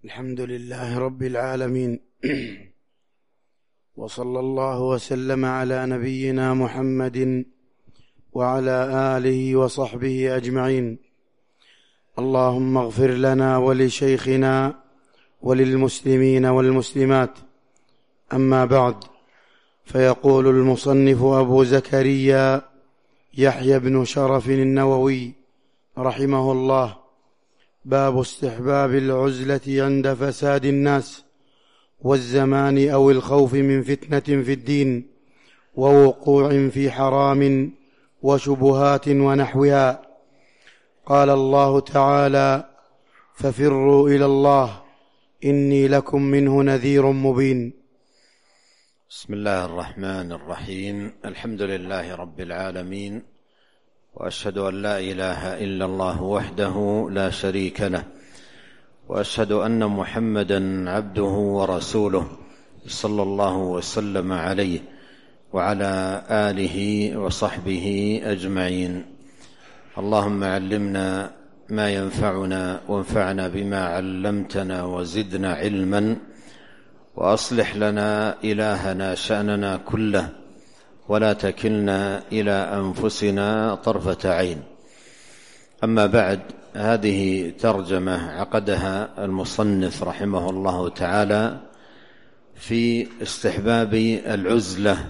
الحمد لله رب العالمين وصلى الله وسلم على نبينا محمد وعلى آله وصحبه أجمعين. اللهم اغفر لنا ولشيخنا وللمسلمين والمسلمات. أما بعد، فيقول المصنف أبو زكريا يحيى بن شرف النووي رحمه الله: باب استحباب العزلة عند فساد الناس والزمان أو الخوف من فتنة في الدين ووقوع في حرام وشبهات ونحوها. قال الله تعالى: ففروا إلى الله إني لكم منه نذير مبين. بسم الله الرحمن الرحيم. الحمد لله رب العالمين، وأشهد أن لا إله إلا الله وحده لا شريك له، وأشهد أن محمدًا عبده ورسوله صلى الله وسلم عليه وعلى آله وصحبه أجمعين. اللهم علمنا ما ينفعنا وانفعنا بما علمتنا وزدنا علما، وأصلح لنا إلهنا شأننا كله ولا تكلنا إلى أنفسنا طرفة عين. أما بعد، هذه ترجمة عقدها المصنف رحمه الله تعالى في استحباب العزلة.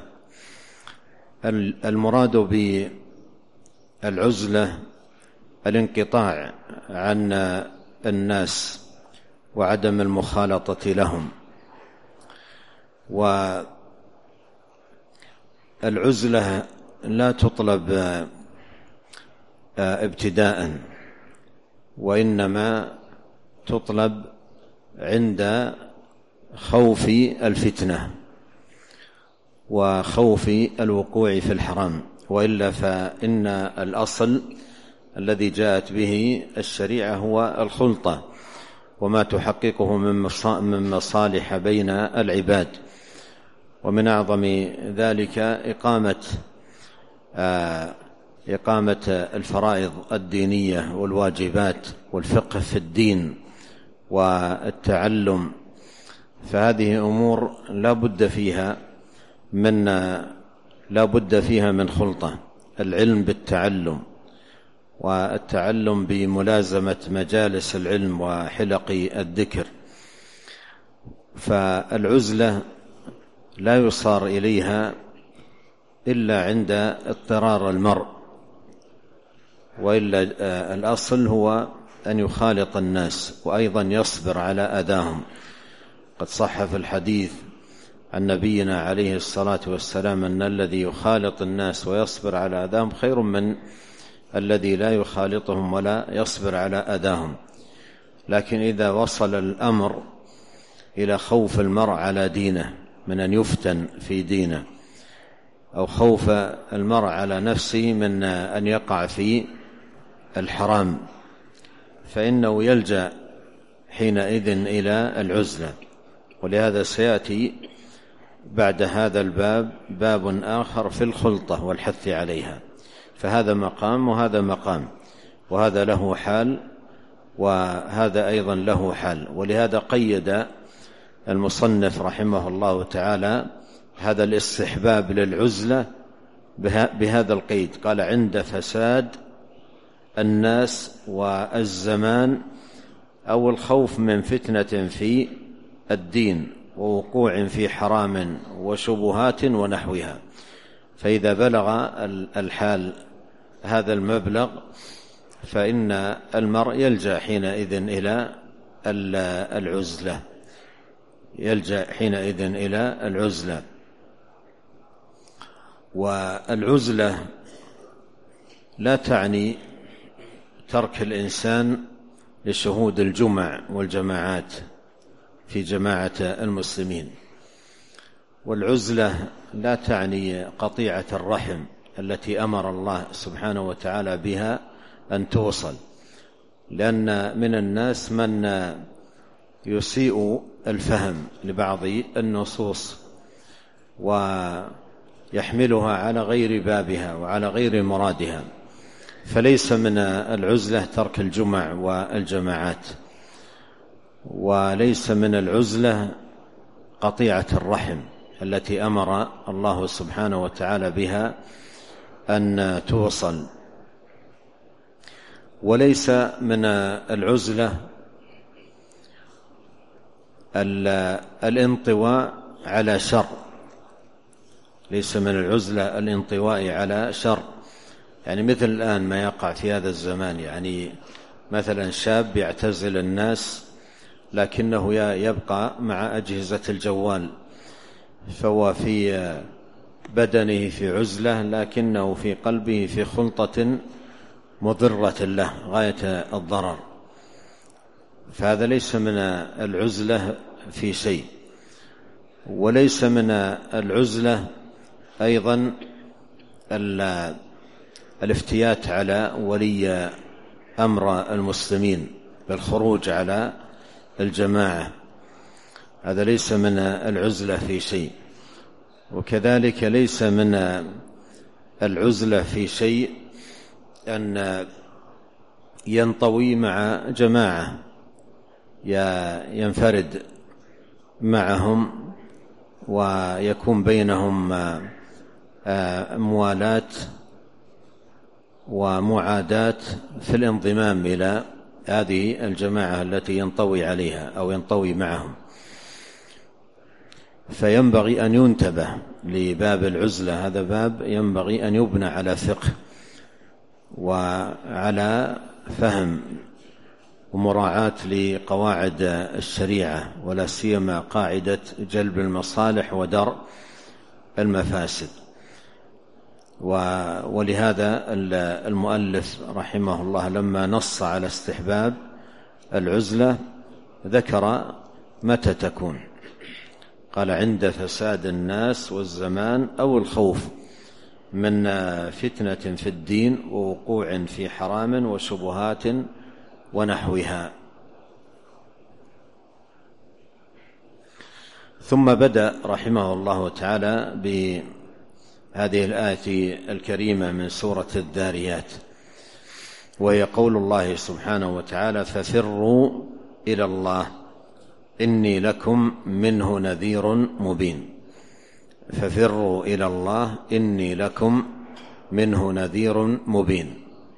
المراد بالعزلة الانقطاع عن الناس وعدم المخالطة لهم. والعزلة لا تطلب ابتداء، وإنما تطلب عند خوف الفتنة وخوف الوقوع في الحرام، وإلا فإن الأصل الذي جاءت به الشريعة هو الخلطة وما تحققه من مصالح بين العباد، ومن أعظم ذلك إقامة الفرائض الدينية والواجبات والفقه في الدين والتعلم. فهذه أمور لا بد فيها من خلطة: العلم بالتعلم، والتعلم بملازمة مجالس العلم وحلق الذكر. فالعزلة لا يصار إليها إلا عند اضطرار المرء، وإلا الأصل هو أن يخالط الناس وأيضا يصبر على أذاهم. قد صح في الحديث عن نبينا عليه الصلاة والسلام أن الذي يخالط الناس ويصبر على أذاهم خير من الذي لا يخالطهم ولا يصبر على أذاهم. لكن إذا وصل الأمر إلى خوف المرء على دينه من أن يفتن في دينه، أو خوف المرء على نفسه من أن يقع في الحرام، فإنه يلجأ حينئذ إلى العزلة. ولهذا سيأتي بعد هذا الباب باب آخر في الخلطة والحث عليها. فهذا مقام وهذا مقام، وهذا له حال وهذا أيضا له حال. ولهذا قيد المصنف رحمه الله تعالى هذا الاستحباب للعزلة بهذا القيد، قال: عند فساد الناس والزمان أو الخوف من فتنة في الدين ووقوع في حرام وشبهات ونحوها. فإذا بلغ الحال هذا المبلغ فإن المرء يلجأ حينئذ إلى العزلة. والعزلة لا تعني ترك الإنسان لشهود الجمع والجماعات في جماعة المسلمين، والعزلة لا تعني قطيعة الرحم التي أمر الله سبحانه وتعالى بها أن توصل، لأن من الناس من يسيء الفهم لبعض النصوص ويحملها على غير بابها وعلى غير مرادها. فليس من العزلة ترك الجمع والجماعات، وليس من العزلة قطيعة الرحم التي أمر الله سبحانه وتعالى بها أن توصل، وليس من العزلة الانطواء على شر، ليس من العزلة الانطواء على شر. يعني مثل الآن ما يقع في هذا الزمان، يعني مثلا شاب يعتزل الناس لكنه يبقى مع أجهزة الجوال، فهو في بدنه في عزلة لكنه في قلبه في خلطة مضرة له غاية الضرر، فهذا ليس من العزلة في شيء. وليس من العزلة أيضا الافتيات على ولي أمر المسلمين بالخروج على الجماعة، هذا ليس من العزلة في شيء. وكذلك ليس من العزلة في شيء أن ينطوي مع جماعة ينفرد معهم ويكون بينهم موالاة ومعاداة في الانضمام إلى هذه الجماعة التي ينطوي عليها أو ينطوي معهم. فينبغي أن ينتبه لباب العزلة، هذا باب ينبغي أن يبنى على فقه وعلى فهم ومراعاة لقواعد الشريعة، ولا سيما قاعدة جلب المصالح ودرء المفاسد. ولهذا المؤلف رحمه الله لما نص على استحباب العزلة ذكر متى تكون، قال: عند فساد الناس والزمان أو الخوف من فتنة في الدين ووقوع في حرام وشبهات ونحوها. ثم بدأ رحمه الله تعالى بهذه الآية الكريمة من سورة الذاريات، وهي قول الله سبحانه وتعالى: ففروا إلى الله إني لكم منه نذير مبين. ففروا إلى الله إني لكم منه نذير مبين.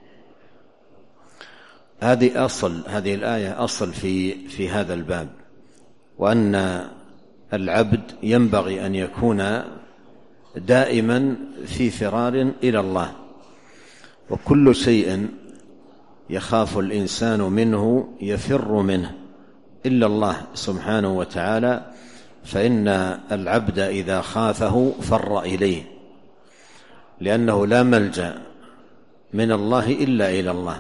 هذه الآية أصل في هذا الباب، وأن العبد ينبغي أن يكون دائما في فرار إلى الله، وكل شيء يخاف الإنسان منه يفر منه إلا الله سبحانه وتعالى، فإن العبد إذا خافه فر إليه، لأنه لا ملجأ من الله إلا إلى الله،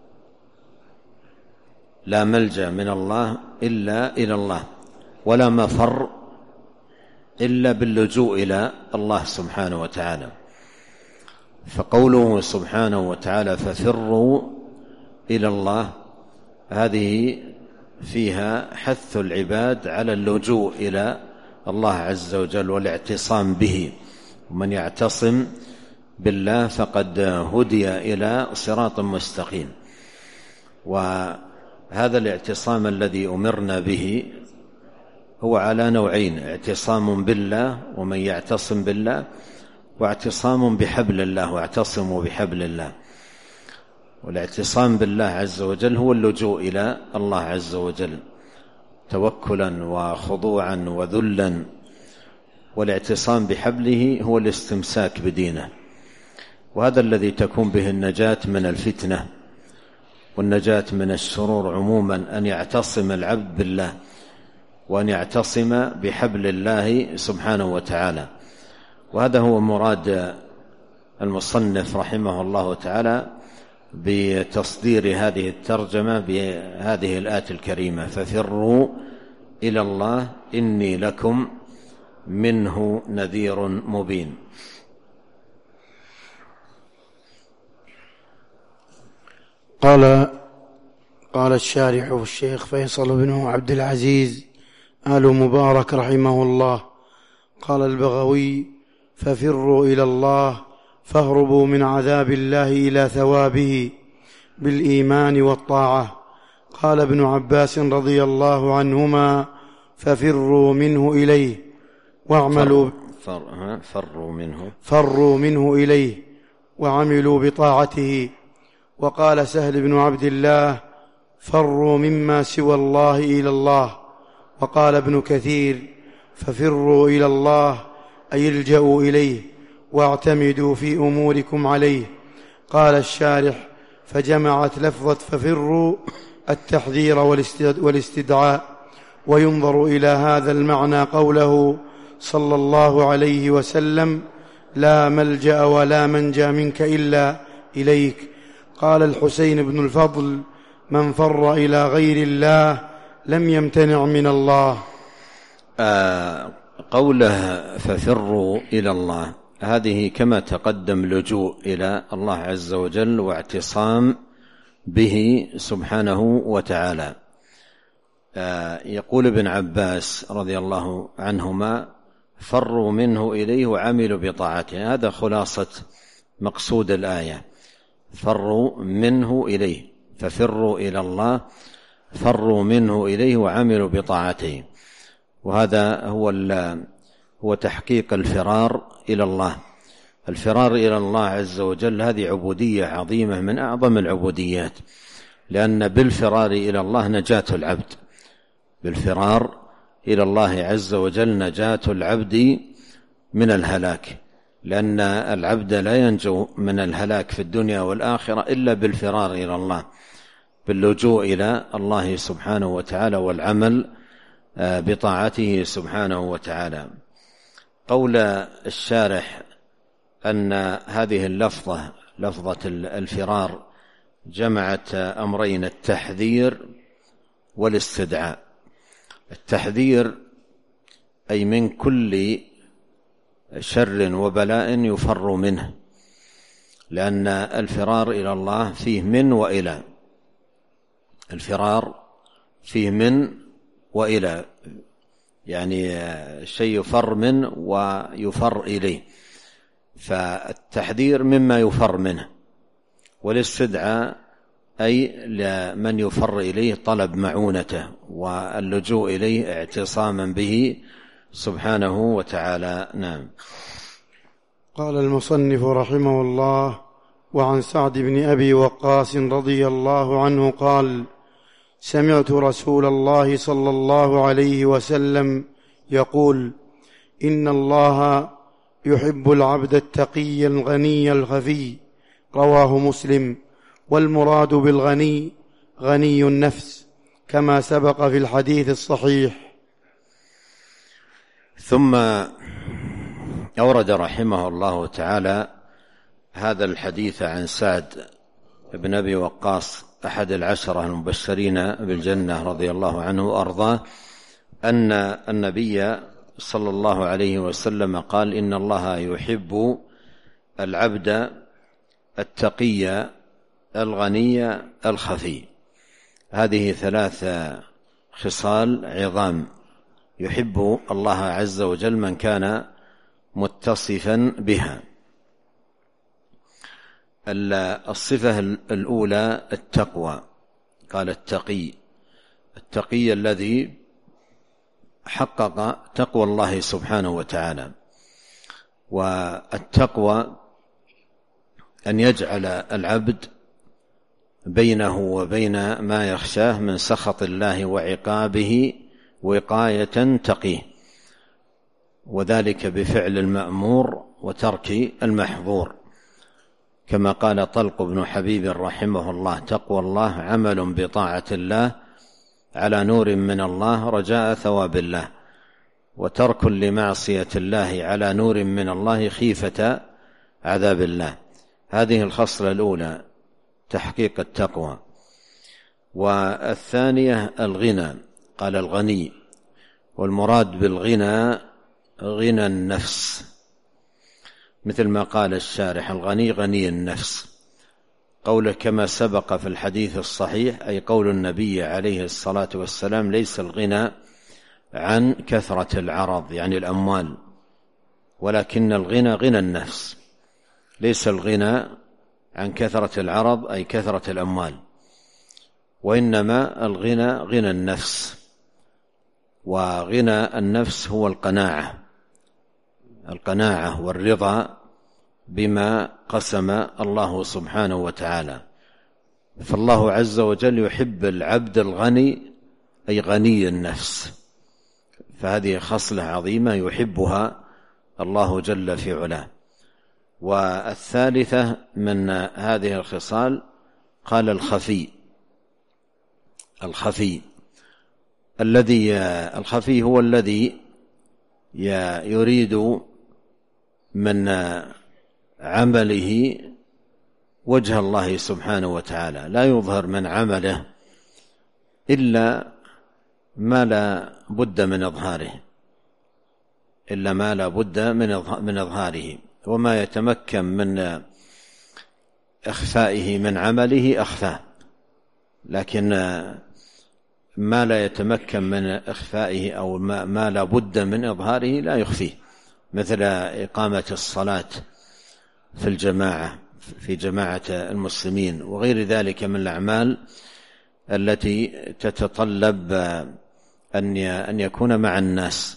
لا ملجأ من الله إلا إلى الله، ولا مفر إلا باللجوء إلى الله سبحانه وتعالى. فقوله سبحانه وتعالى: ففروا إلى الله، هذه فيها حث العباد على اللجوء إلى الله عز وجل والاعتصام به، ومن يعتصم بالله فقد هدي إلى صراط مستقيم. وهذا الاعتصام الذي أمرنا به هو على نوعين: اعتصام بالله ومن يعتصم بالله، واعتصام بحبل الله واعتصموا بحبل الله. والاعتصام بالله عز وجل هو اللجوء إلى الله عز وجل توكلا وخضوعا وذلا، والاعتصام بحبله هو الاستمساك بدينه، وهذا الذي تكون به النجاة من الفتنة والنجاة من الشرور عموما، أن يعتصم العبد بالله وأن يعتصم بحبل الله سبحانه وتعالى. وهذا هو مراد المصنف رحمه الله تعالى بتصدير هذه الترجمة بهذه الآية الكريمة: ففروا إلى الله إني لكم منه نذير مبين. قال الشارح الشيخ فيصل بن عبد العزيز آل مبارك رحمه الله: قال البغوي: ففروا إلى الله فاهربوا من عذاب الله إلى ثوابه بالإيمان والطاعة، قال ابن عباس رضي الله عنهما: ففروا منه إليه واعملوا فروا منه إليه وعملوا بطاعته. وقال سهل بن عبد الله: فروا مما سوى الله إلى الله. وقال ابن كثير: ففروا إلى الله أي الجأوا إليه واعتمدوا في أموركم عليه. قال الشارح: فجمعت لفظة ففروا التحذير والاستدعاء. وينظر إلى هذا المعنى قوله صلى الله عليه وسلم: لا ملجأ ولا منجى منك إلا إليك. قال الحسين بن الفضل: من فر إلى غير الله لم يمتنع من الله. قوله ففروا إلى الله، هذه كما تقدم لجوء إلى الله عز وجل واعتصام به سبحانه وتعالى. يقول ابن عباس رضي الله عنهما: فروا منه إليه وعملوا بطاعته. هذا خلاصة مقصود الآية: فروا منه إليه، ففروا إلى الله، فروا منه إليه وعملوا بطاعته. وهذا هو تحقيق الفرار إلى الله. الفرار إلى الله عز وجل هذه عبودية عظيمة من أعظم العبوديات، لأن بالفرار إلى الله نجاة العبد، بالفرار إلى الله عز وجل نجاة العبد من الهلاك، لأن العبد لا ينجو من الهلاك في الدنيا والآخرة إلا بالفرار إلى الله، باللجوء إلى الله سبحانه وتعالى والعمل بطاعته سبحانه وتعالى. قول الشارح أن هذه اللفظة، لفظة الفرار، جمعت أمرين: التحذير والاستدعاء. التحذير أي من كل شر وبلاء يفر منه، لأن الفرار إلى الله فيه من وإلى، الفرار فيه من وإلى، يعني شيء يفر منه ويفر إليه، فالتحذير مما يفر منه، والاستدعاء أي لمن يفر إليه طلب معونته واللجوء إليه اعتصاما به سبحانه وتعالى. نعم. قال المصنف رحمه الله: وعن سعد بن أبي وقاص رضي الله عنه قال: سمعت رسول الله صلى الله عليه وسلم يقول: إن الله يحب العبد التقي الغني الخفي. رواه مسلم. والمراد بالغني غني النفس، كما سبق في الحديث الصحيح. ثم أورد رحمه الله تعالى هذا الحديث عن سعد بن أبي وقاص أحد العشرة المبشرين بالجنة رضي الله عنه وأرضاه، أن النبي صلى الله عليه وسلم قال: إن الله يحب العبد التقي الغني الخفي. هذه ثلاث خصال عظام يحب الله عز وجل من كان متصفا بها. الصفة الأولى التقوى، قال التقي الذي حقق تقوى الله سبحانه وتعالى. والتقوى أن يجعل العبد بينه وبين ما يخشاه من سخط الله وعقابه وقاية تقيه، وذلك بفعل المأمور وترك المحظور، كما قال طلق بن حبيب رحمه الله: تقوى الله عمل بطاعة الله على نور من الله رجاء ثواب الله، وترك لمعصية الله على نور من الله خيفة عذاب الله. هذه الخصلة الأولى تحقيق التقوى. والثانية الغنى، قال الغني، والمراد بالغنى غنى النفس، مثل ما قال الشارح: الغني غني النفس. قوله كما سبق في الحديث الصحيح، أي قول النبي عليه الصلاة والسلام: ليس الغنى عن كثرة العرض يعني الأموال، ولكن الغنى غنى النفس. ليس الغنى عن كثرة العرض أي كثرة الأموال، وإنما الغنى غنى النفس، وغنى النفس هو القناعة والرضا بما قسم الله سبحانه وتعالى. فالله عز وجل يحب العبد الغني، أي غني النفس، فهذه خصلة عظيمة يحبها الله جل في علاه. والثالثة من هذه الخصال قال الخفي الخفي هو الذي يريد من عمله وجه الله سبحانه وتعالى، لا يظهر من عمله إلا ما لا بد من إظهاره، وما يتمكن من إخفائه من عمله أخفاه، لكن ما لا يتمكن من إخفائه أو ما لا بد من إظهاره لا يخفيه، مثل إقامة الصلاة في الجماعة، في جماعة المسلمين، وغير ذلك من الأعمال التي تتطلب أن يكون مع الناس.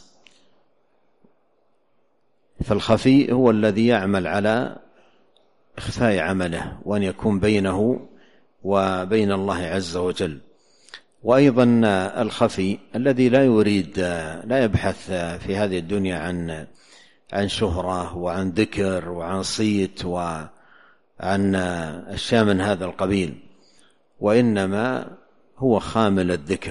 فالخفي هو الذي يعمل على إخفاء عمله، وأن يكون بينه وبين الله عز وجل. وأيضا الخفي الذي لا يبحث في هذه الدنيا عن شهرة وعن ذكر وعن صيت وعن أشياء من هذا القبيل، وإنما هو خامل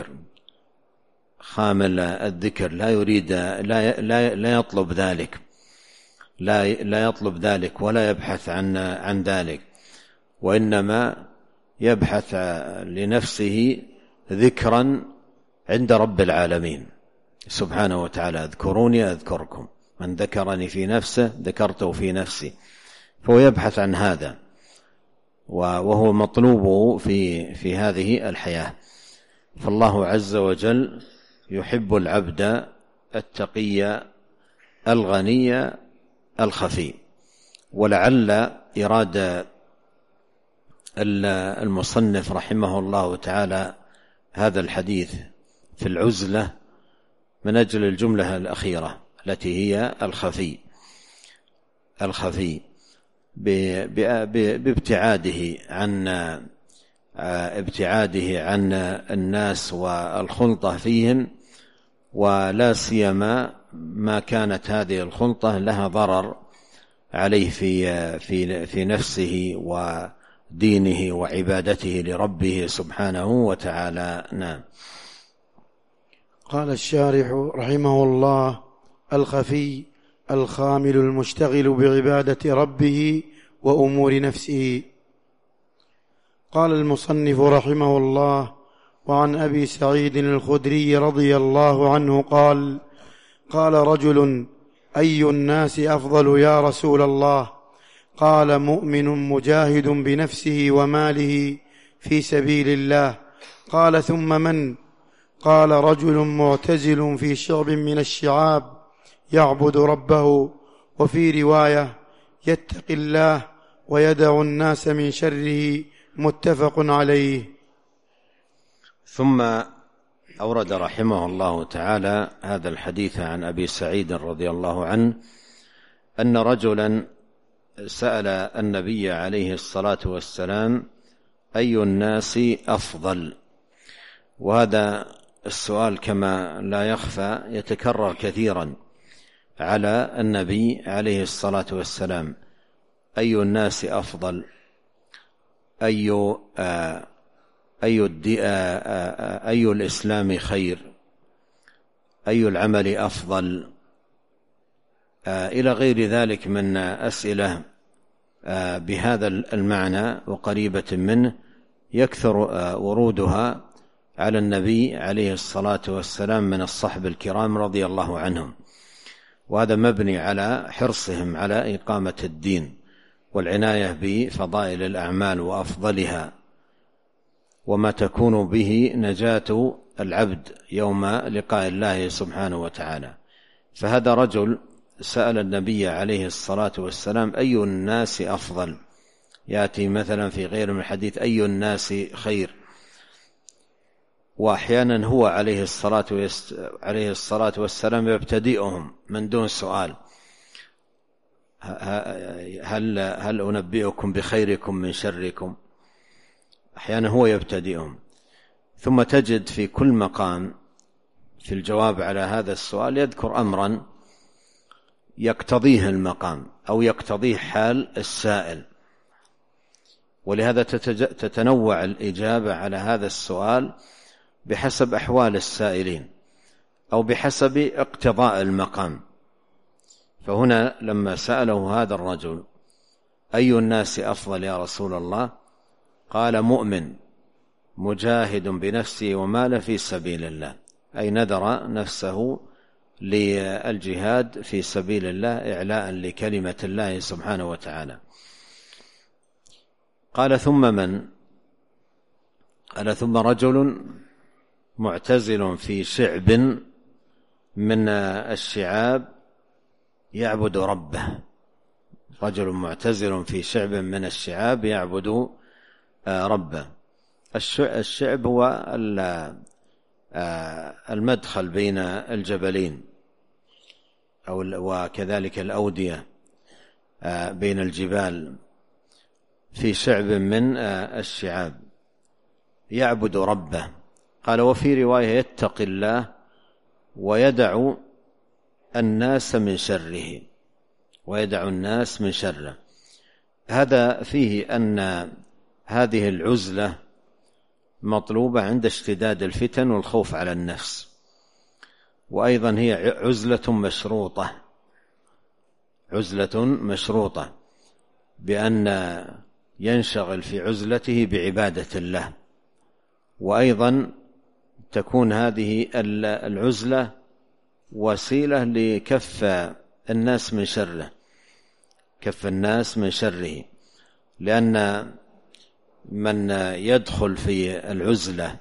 الذكر، لا يريد لا يطلب ذلك، لا يطلب ذلك ولا يبحث عن ذلك، وإنما يبحث لنفسه ذكرا عند رب العالمين سبحانه وتعالى: اذكروني أذكركم، من ذكرني في نفسه ذكرته في نفسي. فهو يبحث عن هذا، وهو مطلوبه في هذه الحياة. فالله عز وجل يحب العبد التقي الغني الخفي. ولعل إرادة المصنف رحمه الله تعالى هذا الحديث في العزلة من أجل الجملة الأخيرة التي هي الخفي بابتعاده عن الناس والخلطة فيهم، ولا سيما ما كانت هذه الخلطة لها ضرر عليه في نفسه ودينه وعبادته لربه سبحانه وتعالى. نعم. قال الشارح رحمه الله: الخفي الخامل المشتغل بعبادة ربه وأمور نفسه. قال المصنف رحمه الله: وعن أبي سعيد الخدري رضي الله عنه قال: قال رجل: أي الناس أفضل يا رسول الله؟ قال: مؤمن مجاهد بنفسه وماله في سبيل الله. قال: ثم من؟ قال: رجل معتزل في شعب من الشعاب يعبد ربه، وفي رواية: يتقي الله ويدع الناس من شره. متفق عليه. ثم أورد رحمه الله تعالى هذا الحديث عن أبي سعيد رضي الله عنه أن رجلا سأل النبي عليه الصلاة والسلام: أي الناس أفضل؟ وهذا السؤال كما لا يخفى يتكرر كثيرا على النبي عليه الصلاة والسلام: أي الناس أفضل؟ أي الإسلام خير؟ أي العمل أفضل؟ إلى غير ذلك من أسئلة بهذا المعنى وقريبة منه يكثر ورودها على النبي عليه الصلاة والسلام من الصحب الكرام رضي الله عنهم، وهذا مبني على حرصهم على إقامة الدين والعناية بفضائل الأعمال وأفضلها، وما تكون به نجاة العبد يوم لقاء الله سبحانه وتعالى. فهذا رجل سأل النبي عليه الصلاة والسلام: أي الناس أفضل؟ يأتي مثلا في غير من الحديث: أي الناس خير؟ وأحيانا هو عليه الصلاة والسلام يبتدئهم من دون سؤال: هل أنبئكم بخيركم من شركم؟ أحيانا هو يبتدئهم، ثم تجد في كل مقام في الجواب على هذا السؤال يذكر أمرا يقتضيه المقام أو يقتضيه حال السائل، ولهذا تتنوع الإجابة على هذا السؤال بحسب أحوال السائلين أو بحسب اقتضاء المقام. فهنا لما سأله هذا الرجل: أي الناس أفضل يا رسول الله؟ قال: مؤمن مجاهد بنفسه وماله في سبيل الله، أي نذر نفسه للجهاد في سبيل الله إعلاء لكلمة الله سبحانه وتعالى. قال: ثم من؟ قال: ثم رجل معتزل في شعب من الشعاب يعبد ربه. رجل معتزل في شعب من الشعاب يعبد ربه. الشعب هو المدخل بين الجبلين، وكذلك الأودية بين الجبال، في شعب من الشعاب يعبد ربه. قال: وفي رواية: يتقي الله ويدع الناس من شره، ويدع الناس من شره. هذا فيه أن هذه العزلة مطلوبة عند اشتداد الفتن والخوف على النفس، وأيضا هي عزلة مشروطة بأن ينشغل في عزلته بعبادة الله، وأيضا تكون هذه العزلة وسيلة لكف الناس من شره، كف الناس من شره، لأن من يدخل في العزلة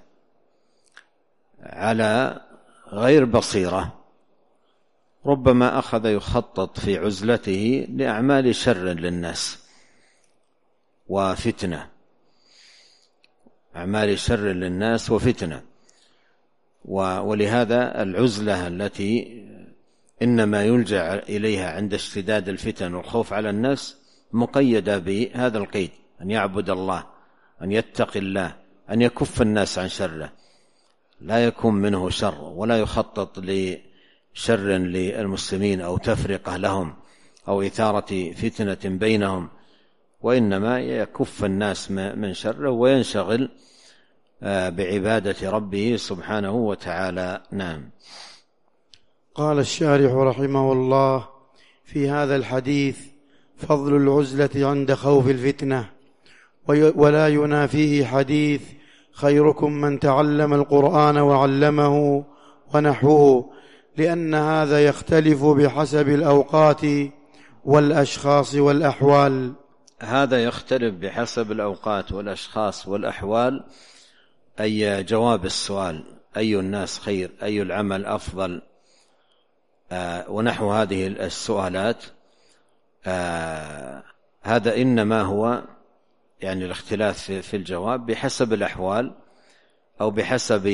على غير بصيرة ربما أخذ يخطط في عزلته لأعمال شر للناس وفتنة، أعمال شر للناس وفتنة. ولهذا العزلة التي إنما يلجأ إليها عند اشتداد الفتن والخوف على الناس مقيدة بهذا القيد: أن يعبد الله، أن يتقي الله، أن يكف الناس عن شره، لا يكون منه شر ولا يخطط لشر للمسلمين أو تفرقة لهم أو إثارة فتنة بينهم، وإنما يكف الناس من شره وينشغل بعبادة ربه سبحانه وتعالى. نعم. قال الشارح رحمه الله: في هذا الحديث فضل العزلة عند خوف الفتنة، ولا ينافيه حديث: خيركم من تعلم القرآن وعلمه ونحوه، لأن هذا يختلف بحسب الأوقات والأشخاص والأحوال. هذا يختلف بحسب الأوقات والأشخاص والأحوال، أي جواب السؤال: أي الناس خير، أي العمل أفضل، ونحو هذه السؤالات. هذا إنما هو يعني الاختلاف في الجواب بحسب الأحوال أو بحسب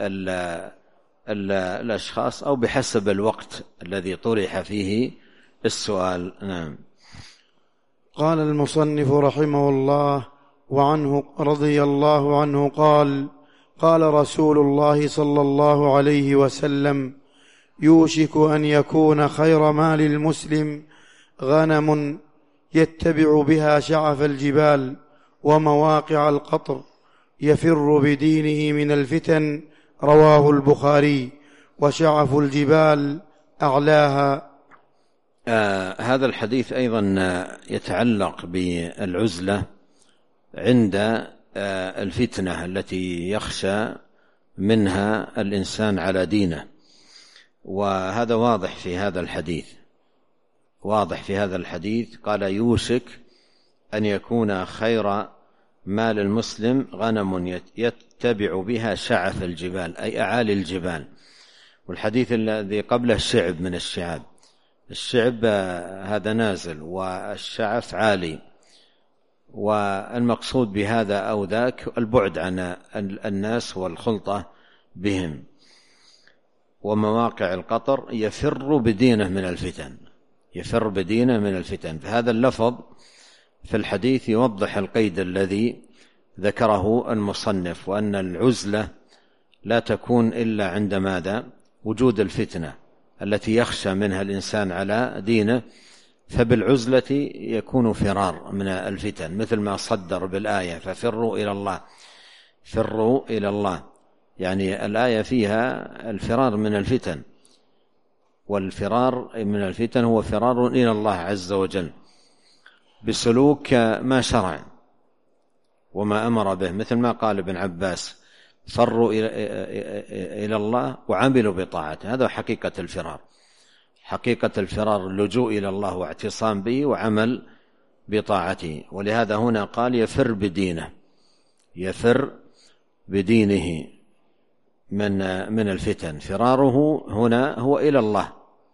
الأشخاص أو بحسب الوقت الذي طرح فيه السؤال. نعم. قال المصنف رحمه الله: وعنه رضي الله عنه قال: قال رسول الله صلى الله عليه وسلم: يوشك أن يكون خير مال المسلم غنم يتبع بها شعف الجبال ومواقع القطر، يفر بدينه من الفتن. رواه البخاري. وشعف الجبال أعلاها. هذا الحديث أيضا يتعلق بالعزلة عند الفتنة التي يخشى منها الإنسان على دينه، وهذا واضح في هذا الحديث. قال: يوشك أن يكون خير مال المسلم غنم يتبع بها شعف الجبال، أي أعالي الجبال. والحديث الذي قبله شعب من الشعاب، الشعب هذا نازل والشعف عالي، والمقصود بهذا أو ذاك البعد عن الناس والخلطة بهم. ومواقع القطر يفر بدينه من الفتن، يفر بدينه من الفتن. فهذا اللفظ في الحديث يوضح القيد الذي ذكره المصنف، وأن العزلة لا تكون إلا عند ماذا؟ وجود الفتنة التي يخشى منها الإنسان على دينه، فبالعزلة يكون فرار من الفتن، مثل ما صدر بالآية ففروا إلى الله، فروا إلى الله، يعني الآية فيها الفرار من الفتن، والفرار من الفتن هو فرار إلى الله عز وجل بسلوك ما شرع وما أمر به، مثل ما قال ابن عباس فروا إلى الله وعملوا بطاعته. هذا حقيقة الفرار، حقيقة الفرار اللجوء إلى الله واعتصام به وعمل بطاعته. ولهذا هنا قال يفر بدينه، يفر بدينه من الفتن. فراره هنا هو إلى الله،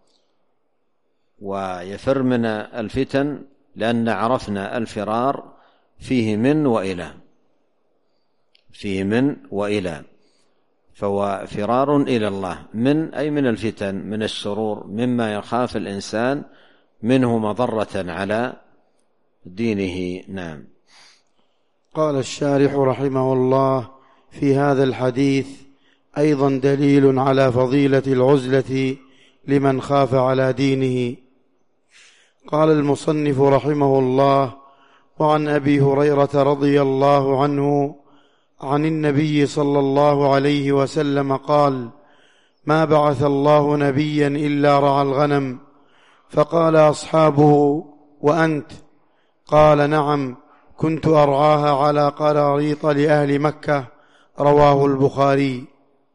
ويفر من الفتن لأن عرفنا الفرار فيه من وإلى، فيه من وإلى، فهو فرار إلى الله من أي من الفتن، من الشرور، مما يخاف الإنسان منه مضرة على دينه. نعم. قال الشارح رحمه الله: في هذا الحديث أيضا دليل على فضيلة العزلة لمن خاف على دينه. قال المصنف رحمه الله: وعن أبي هريرة رضي الله عنه عن النبي صلى الله عليه وسلم قال: ما بعث الله نبيا إلا رعى الغنم. فقال أصحابه: وأنت؟ قال: نعم، كنت أرعاها على قراريط لأهل مكة. رواه البخاري.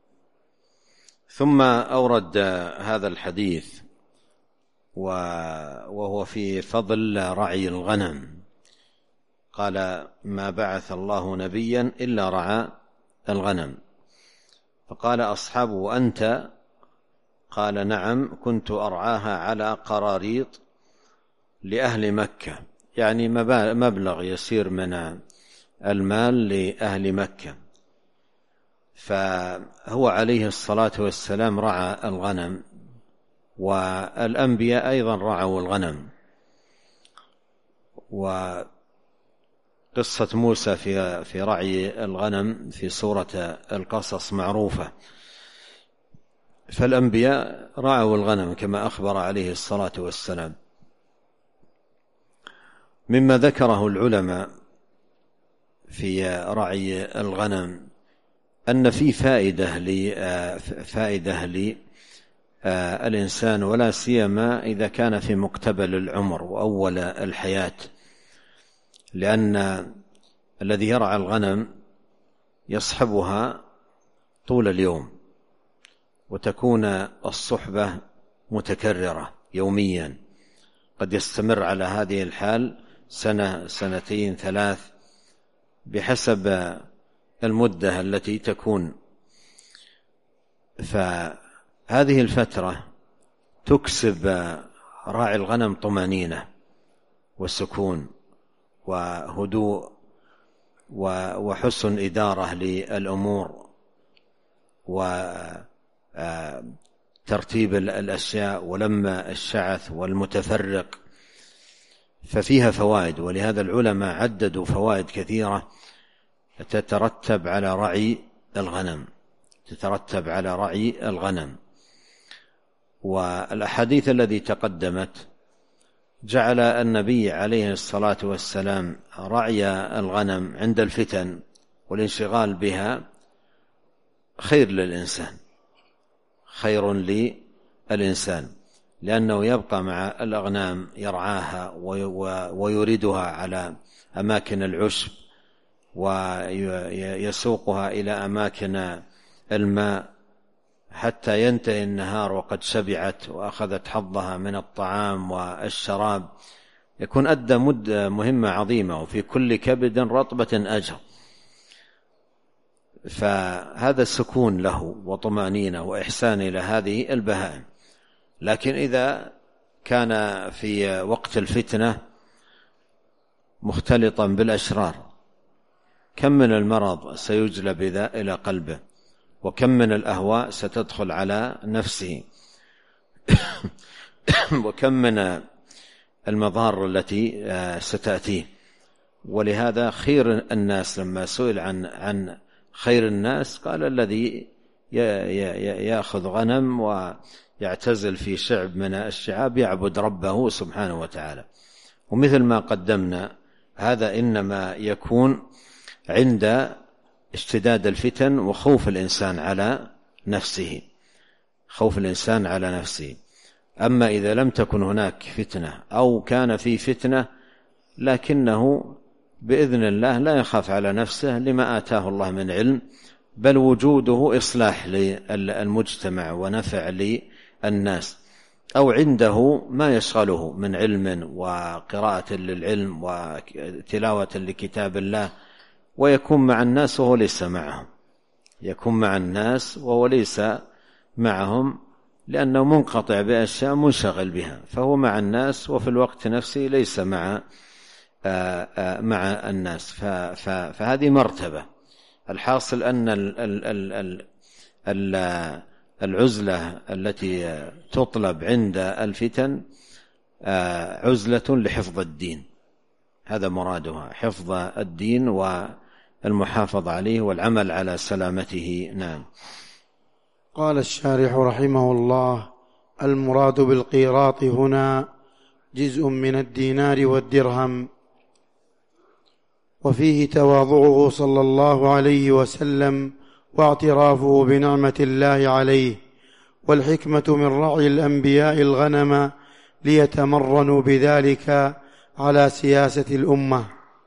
ثم أورد هذا الحديث وهو في فضل رعي الغنم. قال: ما بعث الله نبيا إلا رعى الغنم. فقال أصحابه: وأنت؟ قال: نعم، كنت أرعاها على قراريط لأهل مكة، يعني مبلغ يسير من المال لأهل مكة. فهو عليه الصلاة والسلام رعى الغنم، والأنبياء أيضا رعوا الغنم. وقصة موسى في رعي الغنم في سورة القصص معروفة. فالأنبياء رعوا الغنم كما أخبر عليه الصلاة والسلام. مما ذكره العلماء في رعي الغنم أن في فائدة للإنسان، ولا سيما إذا كان في مقتبل العمر وأول الحياة، لأن الذي يرعى الغنم يصحبها طول اليوم، وتكون الصحبة متكررة يوميا، قد يستمر على هذه الحال سنة، سنتين، 3 بحسب المدة التي تكون. فهذه الفترة تكسب راعي الغنم طمأنينة وسكون وهدوء وحسن إدارة للأمور وترتيب الأشياء ولما الشعث والمتفرق، ففيها فوائد. ولهذا العلماء عددوا فوائد كثيرة تترتب على رعي الغنم، تترتب على رعي الغنم. والأحاديث التي تقدمت جعل النبي عليه الصلاة والسلام رعي الغنم عند الفتن والانشغال بها خير للإنسان، خير للإنسان، لأنه يبقى مع الأغنام يرعاها ويريدها على أماكن العشب ويسوقها إلى أماكن الماء حتى ينتهي النهار وقد شبعت وأخذت حظها من الطعام والشراب، يكون أدى مهمة عظيمة، وفي كل كبد رطبة أجر. فهذا السكون له وطمأنينة وإحسان إلى هذه البهائم. لكن إذا كان في وقت الفتنة مختلطا بالأشرار، كم من المرض سيجلب إلى قلبه، وكم من الأهواء ستدخل على نفسه وكم من المضار التي ستأتيه. ولهذا خير الناس لما سئل عن خير الناس قال الذي يأخذ غنم ويعتزل في شعب من الشعاب يعبد ربه سبحانه وتعالى. ومثل ما قدمنا هذا إنما يكون عند اشتداد الفتن وخوف الإنسان على نفسه، خوف الإنسان على نفسه. أما إذا لم تكن هناك فتنة أو كان في فتنة لكنه بإذن الله لا يخاف على نفسه لما آتاه الله من علم، بل وجوده إصلاح للمجتمع ونفع للناس، أو عنده ما يشغله من علم وقراءة للعلم وتلاوة لكتاب الله، ويكون مع الناس وهو ليس معهم، يكون مع الناس وهو ليس معهم، لأنه منقطع بأشياء منشغل بها، فهو مع الناس وفي الوقت نفسه ليس مع الناس. فهذه مرتبة. الحاصل أن العزلة التي تطلب عند الفتن عزلة لحفظ الدين، هذا مرادها، حفظ الدين والمحافظة عليه والعمل على سلامته. نعم. قال الشارح رحمه الله: المراد بالقيراط هنا جزء من الدينار والدرهم. وفيه تواضعه صلى الله عليه وسلم واعترافه بنعمة الله عليه، والحكمة من رعي الأنبياء الغنم ليتمرنوا بذلك على سياسة الأمة.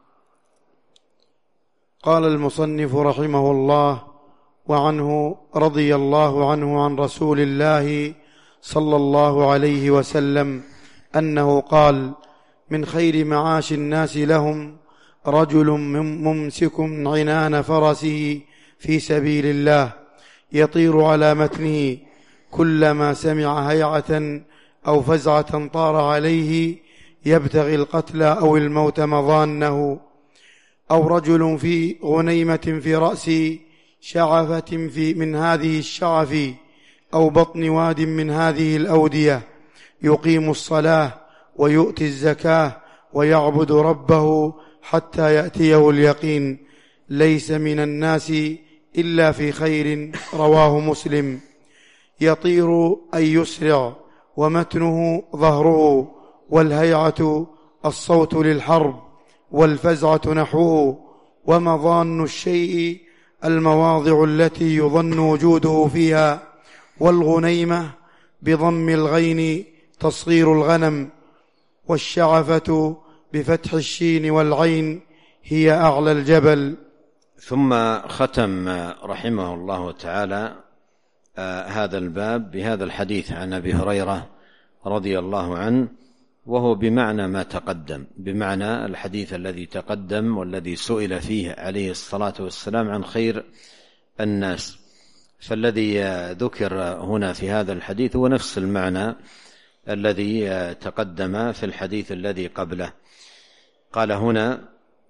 قال المصنف رحمه الله: وعنه رضي الله عنه عن رسول الله صلى الله عليه وسلم أنه قال: من خير معاش الناس لهم رجل ممسك عنان فرسه في سبيل الله يطير على متنه كلما سمع هيعة أو فزعة طار عليه يبتغي القتل أو الموت مظانه، أو رجل في غنيمة في رأس شعفة من هذه الشعف أو بطن واد من هذه الأودية يقيم الصلاة ويؤتي الزكاة ويعبد ربه حتى يأتيه اليقين، ليس من الناس إلا في خير. رواه مسلم. يطير أي يسرع، ومتنه ظهره، والهيعة الصوت للحرب، والفزعة نحوه، ومظان الشيء المواضع التي يظن وجوده فيها، والغنيمة بضم الغين تصغير الغنم، والشعفة بفتح الشين والعين هي أعلى الجبل. ثم ختم رحمه الله تعالى هذا الباب بهذا الحديث عن أبي هريرة رضي الله عنه، وهو بمعنى ما تقدم، بمعنى الحديث الذي تقدم والذي سئل فيه عليه الصلاة والسلام عن خير الناس. فالذي ذكر هنا في هذا الحديث هو نفس المعنى الذي تقدم في الحديث الذي قبله. قال هنا: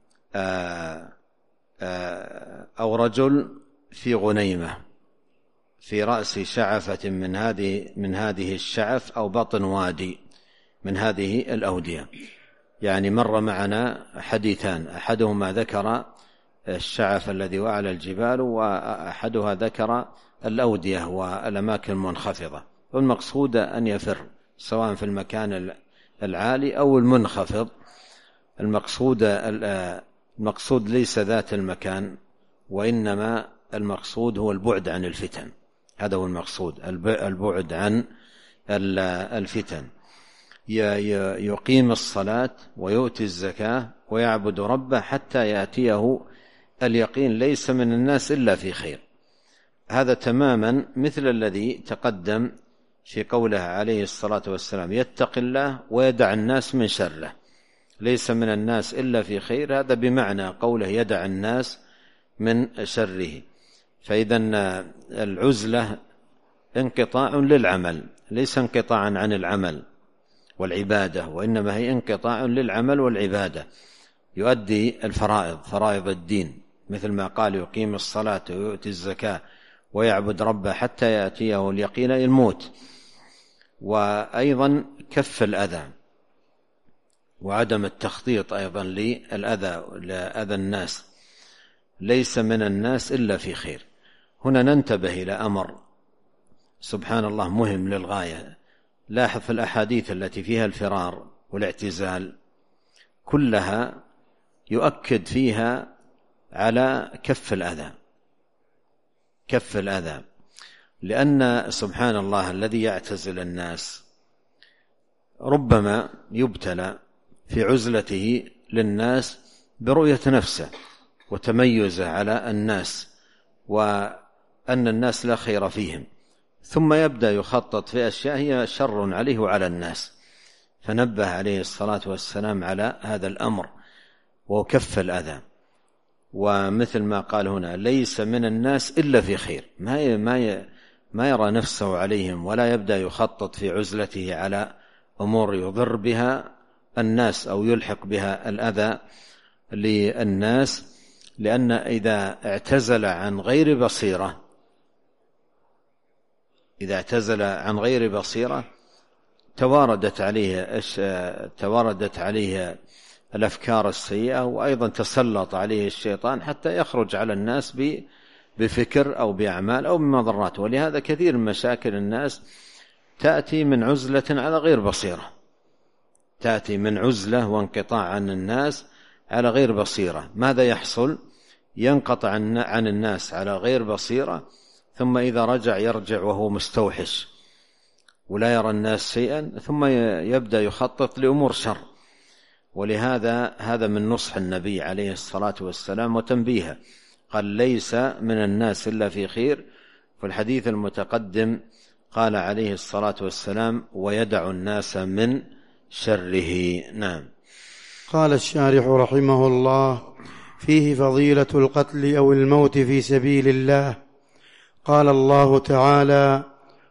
أو رجل في غنيمة في رأس شعفة من هذه الشعف أو بطن وادي من هذه الأودية. يعني مر معنا حديثان، أحدهما ذكر الشعف الذي وعلى الجبال، وأحدها ذكر الأودية والأماكن المنخفضة. والمقصود أن يفر سواء في المكان العالي أو المنخفض. المقصود ليس ذات المكان، وإنما المقصود هو البعد عن الفتن. هذا هو المقصود، البعد عن الفتن. يقيم الصلاة ويؤتي الزكاة ويعبد ربه حتى يأتيه اليقين، ليس من الناس إلا في خير. هذا تماما مثل الذي تقدم في قوله عليه الصلاة والسلام: يتق الله ويدع الناس من شره، ليس من الناس إلا في خير. هذا بمعنى قوله يدع الناس من شره. فإذا العزلة انقطاع للعمل، ليس انقطاعا عن العمل والعبادة، وإنما هي انقطاع للعمل والعبادة. يؤدي فرائض الدين، مثل ما قال: يقيم الصلاة ويؤتي الزكاة ويعبد ربه حتى يأتيه اليقين الموت. وأيضا كف الأذى وعدم التخطيط أيضا لأذى الناس. ليس من الناس إلا في خير. هنا ننتبه إلى أمر سبحان الله مهم للغاية. لاحظ في الأحاديث التي فيها الفرار والاعتزال كلها يؤكد فيها على كف الأذى، لأن سبحان الله الذي يعتزل الناس ربما يبتلى في عزلته للناس برؤية نفسه وتميزه على الناس وأن الناس لا خير فيهم، ثم يبدأ يخطط في أشياء هي شر عليه وعلى الناس. فنبه عليه الصلاة والسلام على هذا الأمر وكف الأذى. ومثل ما قال هنا ليس من الناس إلا في خير، ما يرى نفسه عليهم ولا يبدأ يخطط في عزلته على أمور يضر بها الناس أو يلحق بها الأذى للناس، لأن إذا اعتزل عن غير بصيرة تواردت عليه الأفكار السيئة، وأيضا تسلط عليه الشيطان حتى يخرج على الناس بفكر أو بأعمال أو بمضرات. ولهذا كثير من مشاكل الناس تأتي من عزلة على غير بصيرة، تأتي من عزلة وانقطاع عن الناس على غير بصيرة. ماذا يحصل؟ ينقطع عن الناس على غير بصيرة، ثم إذا يرجع وهو مستوحش ولا يرى الناس شيئا، ثم يبدأ يخطط لأمور شر. ولهذا هذا من نصح النبي عليه الصلاة والسلام وتنبيهه، قال ليس من الناس إلا في خير. في الحديث المتقدم قال عليه الصلاة والسلام ويدع الناس من شره. نعم. قال الشارح رحمه الله: فيه فضيلة القتل أو الموت في سبيل الله. قال الله تعالى: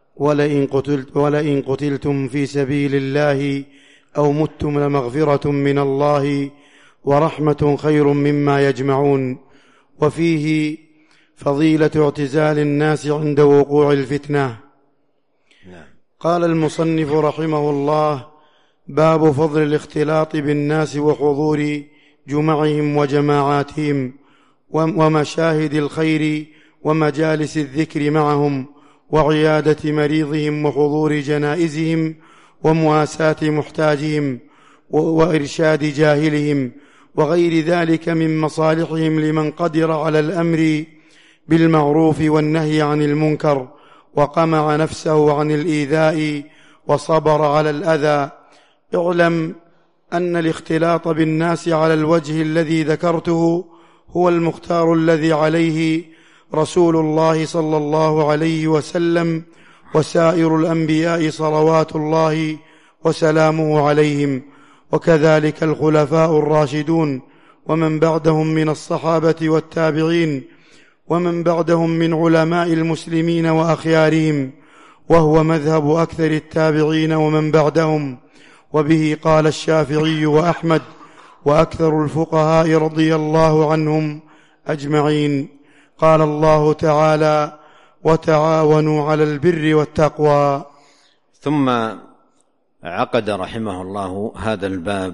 ولئن قتلتم في سبيل الله أو متم لمغفرة من الله ورحمة خير مما يجمعون. وفيه فضيلة اعتزال الناس عند وقوع الفتنة. قال المصنف رحمه الله: باب فضل الاختلاط بالناس وحضور جمعهم وجماعاتهم ومشاهد الخير ومجالس الذكر معهم وعيادة مريضهم وحضور جنائزهم ومواساة محتاجهم وإرشاد جاهلهم وغير ذلك من مصالحهم لمن قدر على الأمر بالمعروف والنهي عن المنكر وقمع نفسه عن الإيذاء وصبر على الأذى. اعلم أن الاختلاط بالناس على الوجه الذي ذكرته هو المختار الذي عليه رسول الله صلى الله عليه وسلم وسائر الأنبياء صلوات الله وسلامه عليهم، وكذلك الخلفاء الراشدون ومن بعدهم من الصحابة والتابعين ومن بعدهم من علماء المسلمين وأخيارهم، وهو مذهب أكثر التابعين ومن بعدهم. وبه قال الشافعي وأحمد وأكثر الفقهاء رضي الله عنهم أجمعين. قال الله تعالى: وتعاونوا على البر والتقوى. ثم عقد رحمه الله هذا الباب،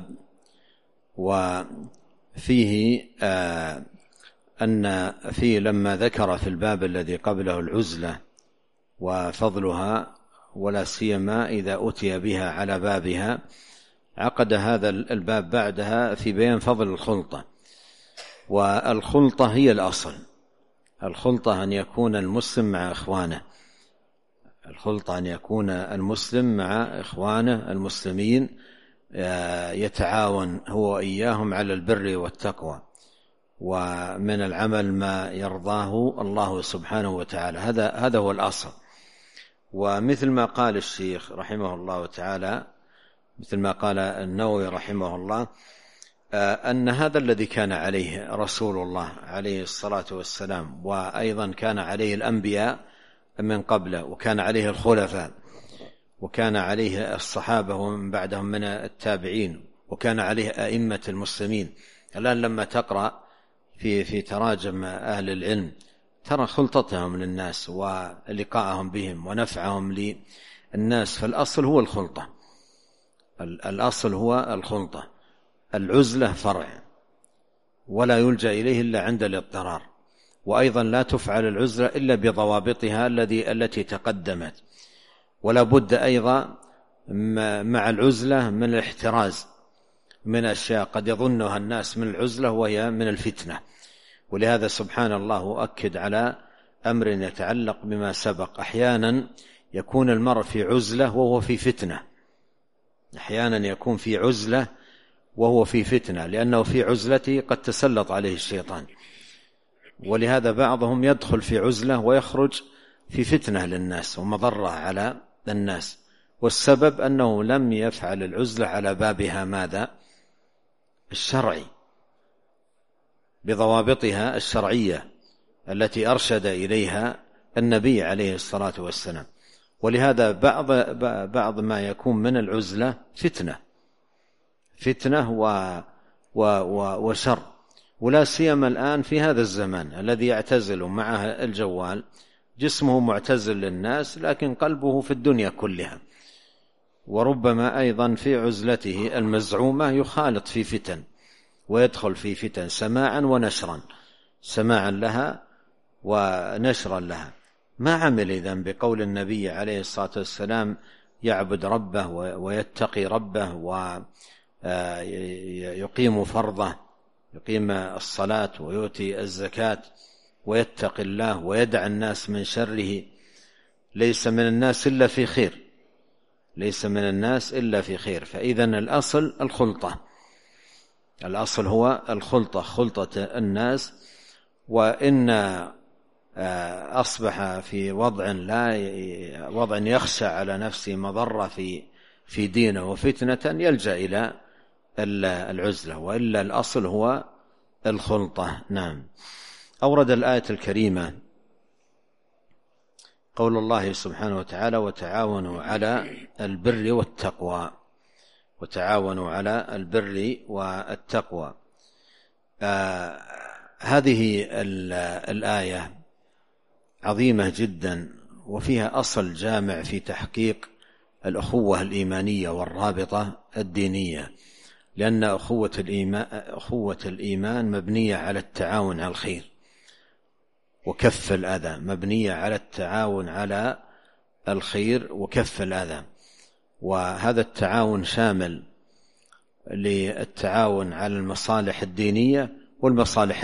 وفيه أن فيه لما ذكر في الباب الذي قبله العزلة وفضلها ولا سيما إذا أتي بها على بابها، عقد هذا الباب بعدها في بيان فضل الخلطة. والخلطة هي الأصل، الخلطة أن يكون المسلم مع إخوانه، الخلطة أن يكون المسلم مع إخوانه المسلمين يتعاون هو وإياهم على البر والتقوى ومن العمل ما يرضاه الله سبحانه وتعالى. هذا هو الأصل. ومثل ما قال الشيخ رحمه الله تعالى، مثل ما قال النووي رحمه الله، أن هذا الذي كان عليه رسول الله عليه الصلاة والسلام، وأيضا كان عليه الأنبياء من قبله، وكان عليه الخلفاء، وكان عليه الصحابة ومن بعدهم من التابعين، وكان عليه أئمة المسلمين. الآن لما تقرأ في تراجم أهل العلم ترى خلطتهم للناس ولقاءهم بهم ونفعهم للناس، فالأصل هو الخلطة، الأصل هو الخلطة. العزلة فرع ولا يلجأ إليه إلا عند الاضطرار، وأيضا لا تفعل العزلة إلا بضوابطها التي تقدمت. ولا بد أيضا مع العزلة من الاحتراز من أشياء قد يظنها الناس من العزلة وهي من الفتنة. ولهذا سبحان الله أكد على أمر يتعلق بما سبق. أحيانا يكون المرء في عزلة وهو في فتنة، أحيانا يكون في عزلة وهو في فتنة، لأنه في عزلته قد تسلط عليه الشيطان. ولهذا بعضهم يدخل في عزلة ويخرج في فتنة للناس ومضرة على الناس، والسبب أنه لم يفعل العزلة على بابها ماذا؟ الشرعي، بضوابطها الشرعية التي أرشد إليها النبي عليه الصلاة والسلام. ولهذا بعض ما يكون من العزلة فتنة وشر، ولا سيما الآن في هذا الزمان الذي يعتزل معه الجوال، جسمه معتزل للناس لكن قلبه في الدنيا كلها. وربما أيضا في عزلته المزعومة يخالط في فتن ويدخل في فتن سماعا ونشرا، سماعا لها ونشرا لها. ما عمل إذن بقول النبي عليه الصلاة والسلام يعبد ربه ويتقي ربه ويقيم فرضه، يقيم الصلاة ويؤتي الزكاة ويتقي الله ويدع الناس من شره، ليس من الناس إلا في خير، ليس من الناس إلا في خير. فإذن الأصل الخلطة، الأصل هو الخلطة، خلطة الناس. وإن أصبح في وضع يخشى على نفسه مضرة في دينه وفتنة يلجأ إلى العزلة، وإلا الأصل هو الخلطة. نعم. أورد الآية الكريمة قول الله سبحانه وتعالى وتعاونوا على البر والتقوى، وتعاونوا على البر والتقوى. هذه الآية عظيمة جدا، وفيها أصل جامع في تحقيق الأخوة الإيمانية والرابطة الدينية، لأن أخوة الإيمان مبنية على التعاون على الخير وكف الأذى، مبنية على التعاون على الخير وكف الأذى. وهذا التعاون شامل للتعاون على المصالح الدينية والمصالح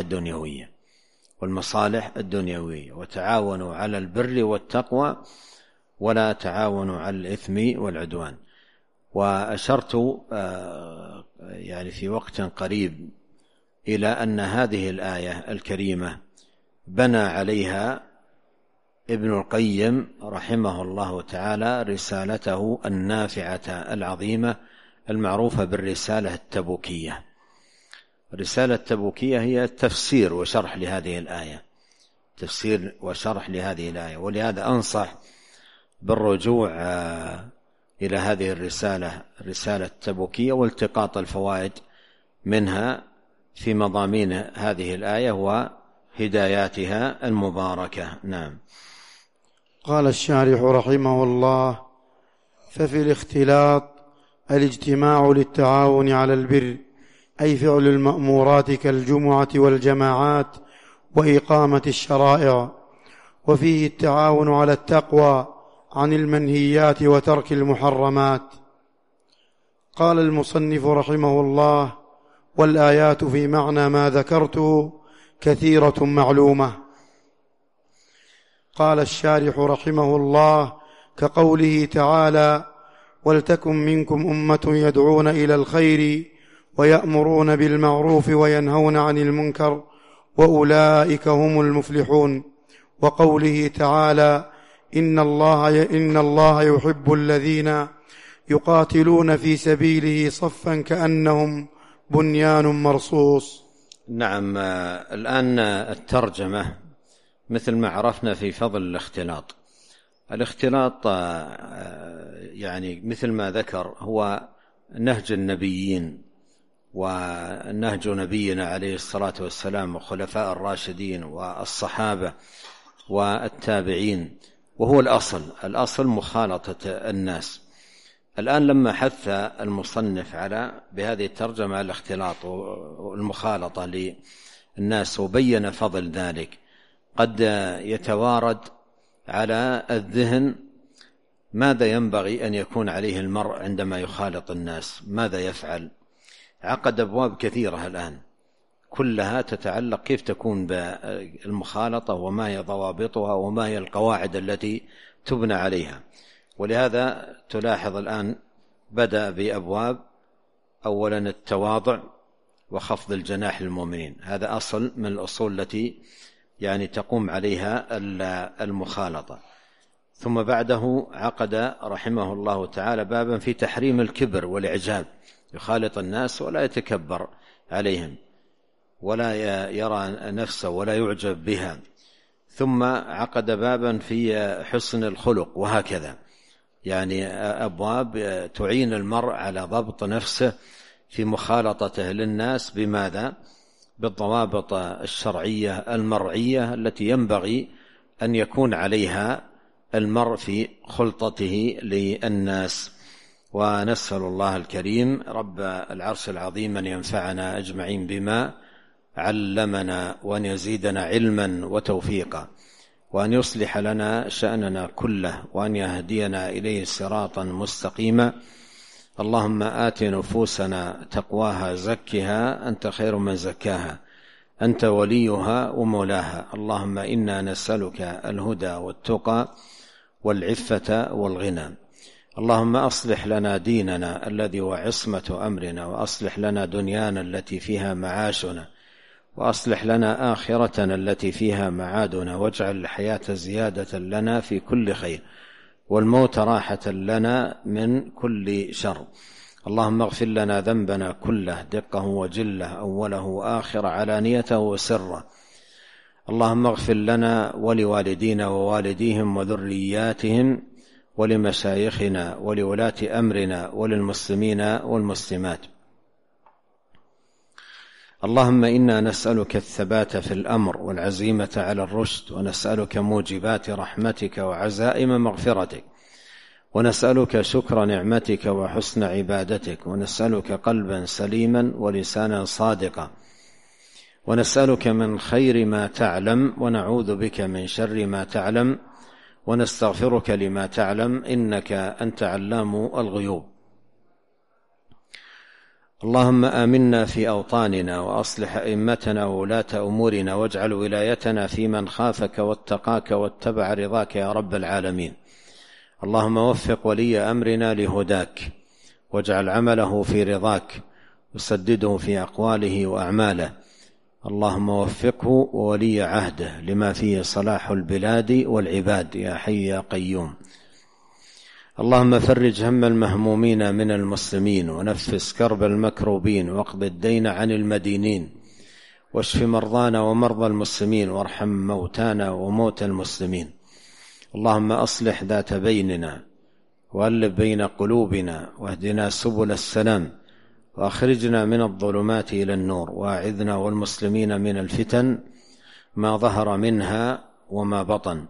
الدنيوية، وتعاونوا على البر والتقوى ولا تعاونوا على الإثم والعدوان. وأشرت يعني في وقت قريب إلى أن هذه الآية الكريمة بنى عليها ابن القيم رحمه الله تعالى رسالته النافعة العظيمة المعروفة بالرسالة التبوكية. الرسالة التبوكية هي تفسير وشرح لهذه الآية، تفسير وشرح لهذه الآية. ولهذا أنصح بالرجوع إلى هذه الرسالة التبوكية والتقاط الفوائد منها في مضامين هذه الآية وهداياتها المباركة. نعم. قال الشارح رحمه الله: ففي الاختلاط الاجتماع للتعاون على البر، أي فعل المأمورات كالجمعة والجماعات وإقامة الشرائع، وفيه التعاون على التقوى عن المنهيات وترك المحرمات. قال المصنف رحمه الله: والآيات في معنى ما ذكرته كثيرة معلومة. قال الشارح رحمه الله: كقوله تعالى: ولتكن منكم أمة يدعون إلى الخير ويأمرون بالمعروف وينهون عن المنكر وأولئك هم المفلحون. وقوله تعالى: إن الله يحب الذين يقاتلون في سبيله صفا كأنهم بنيان مرصوص. نعم. الآن الترجمة مثل ما عرفنا في فضل الاختلاط يعني مثل ما ذكر هو نهج النبيين ونهج نبينا عليه الصلاة والسلام وخلفاء الراشدين والصحابة والتابعين، وهو الأصل مخالطة الناس. الآن لما حث المصنف بهذه الترجمة على الاختلاط والمخالطة للناس وبين فضل ذلك، قد يتوارد على الذهن ماذا ينبغي أن يكون عليه المرء عندما يخالط الناس، ماذا يفعل. عقد أبواب كثيرة الآن كلها تتعلق كيف تكون بالمخالطة وما هي ضوابطها وما هي القواعد التي تبنى عليها. ولهذا تلاحظ الآن بدأ بأبواب، أولا التواضع وخفض الجناح للمؤمنين، هذا أصل من الأصول التي تقوم عليها المخالطة. ثم بعده عقد رحمه الله تعالى بابا في تحريم الكبر والإعجاب، يخالط الناس ولا يتكبر عليهم ولا يرى نفسه ولا يعجب بها. ثم عقد بابا في حسن الخلق، وهكذا أبواب تعين المرء على ضبط نفسه في مخالطته للناس. بماذا؟ بالضوابط الشرعية المرعية التي ينبغي أن يكون عليها المرء في خلطته للناس. ونسأل الله الكريم رب العرش العظيم أن ينفعنا أجمعين بما علمنا، وأن يزيدنا علما وتوفيقا، وأن يصلح لنا شأننا كله، وأن يهدينا إليه صراطا مستقيما. اللهم آت نفوسنا تقواها زكها أنت خير من زكاها، أنت وليها ومولاها. اللهم إنا نسألك الهدى والتقى والعفة والغنى. اللهم أصلح لنا ديننا الذي هو عصمة أمرنا، وأصلح لنا دنيانا التي فيها معاشنا، وأصلح لنا آخرتنا التي فيها معادنا، واجعل الحياة زيادة لنا في كل خير، والموت راحة لنا من كل شر. اللهم اغفر لنا ذنبنا كله دقه وجله، أوله وآخر، علانيته وسره. اللهم اغفر لنا ولوالدينا ووالديهم وذرياتهم ولمشايخنا ولولاة أمرنا وللمسلمين والمسلمات. اللهم إنا نسألك الثبات في الأمر والعزيمة على الرشد، ونسألك موجبات رحمتك وعزائم مغفرتك، ونسألك شكر نعمتك وحسن عبادتك، ونسألك قلبا سليما ولسانا صادقا، ونسألك من خير ما تعلم، ونعوذ بك من شر ما تعلم، ونستغفرك لما تعلم، إنك أنت علام الغيوب. اللهم آمنا في أوطاننا، وأصلح أئمتنا وولاة أمورنا، واجعل ولايتنا في من خافك واتقاك واتبع رضاك يا رب العالمين. اللهم وفق ولي أمرنا لهداك، واجعل عمله في رضاك، وسدده في أقواله وأعماله. اللهم وفقه وولي عهده لما فيه صلاح البلاد والعباد يا حي يا قيوم. اللهم فرج هم المهمومين من المسلمين، ونفس كرب المكروبين، واقض الدين عن المدينين، واشف مرضانا ومرضى المسلمين، وارحم موتانا وموتى المسلمين. اللهم أصلح ذات بيننا، وألف بين قلوبنا، واهدنا سبل السلام، وأخرجنا من الظلمات إلى النور، وأعذنا والمسلمين من الفتن ما ظهر منها وما بطن.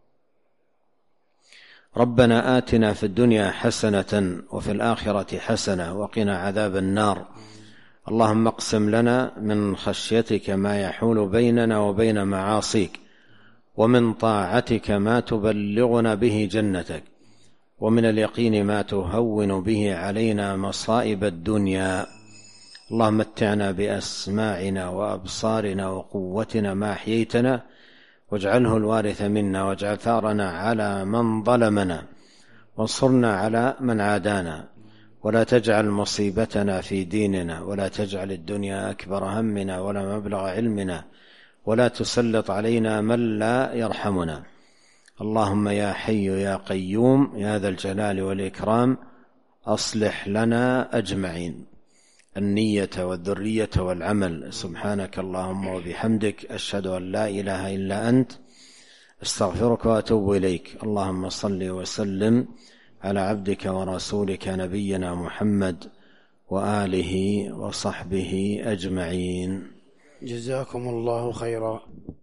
ربنا آتنا في الدنيا حسنة وفي الآخرة حسنة وقنا عذاب النار. اللهم اقسم لنا من خشيتك ما يحول بيننا وبين معاصيك، ومن طاعتك ما تبلغنا به جنتك، ومن اليقين ما تهون به علينا مصائب الدنيا. اللهم متعنا بأسماعنا وأبصارنا وقوتنا ما أحييتنا، واجعله الوارث منا، واجعل ثارنا على من ظلمنا، وانصرنا على من عادانا، ولا تجعل مصيبتنا في ديننا، ولا تجعل الدنيا أكبر همنا ولا مبلغ علمنا، ولا تسلط علينا من لا يرحمنا. اللهم يا حي يا قيوم يا ذا الجلال والإكرام أصلح لنا أجمعين النية والذرية والعمل. سبحانك اللهم وبحمدك، أشهد أن لا إله إلا أنت، استغفرك وأتوب إليك. اللهم صل وسلم على عبدك ورسولك نبينا محمد وآله وصحبه أجمعين. جزاكم الله خيرا.